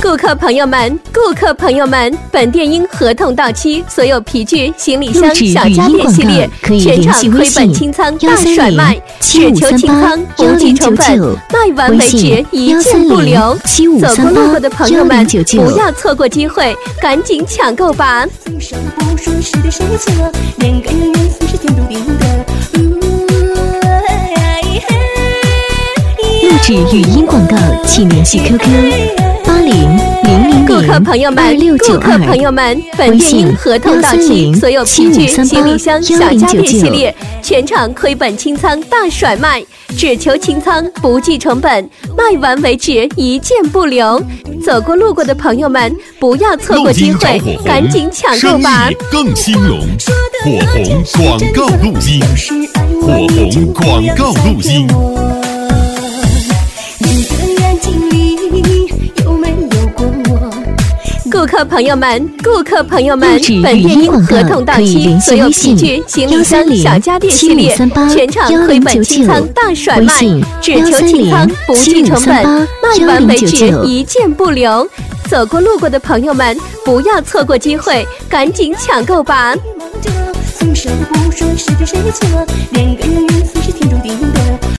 顾客朋友们，本店因合同到期，所有皮具、行李箱、小家电系列全场亏本清仓大甩卖，只求清仓不计成本，卖完为止，一件不留。走过路过的朋友们，不要错过机会，赶紧抢购吧！ 不说是对谁错，两个人缘40天注定的。 录制语音广告，请联系 QQ。 顾客朋友们，本店因合同到期，所有皮具、行李箱、小家电系列全场亏本清仓大甩卖，只求清仓不计成本，卖完为止，一件不留。走过路过的朋友们，不要错过机会，赶紧抢购吧！ 生意更兴隆，火红广告录音，火红广告录音。 顾客朋友们，本店因合同到期，所有皮具、行李箱、小家电系列全场亏本清仓大甩卖，只求清仓不计成本，卖完为止，一件不留。走过路过的朋友们，不要错过机会，赶紧抢购吧！ 松手不说是对谁错，两个人缘40天注定的。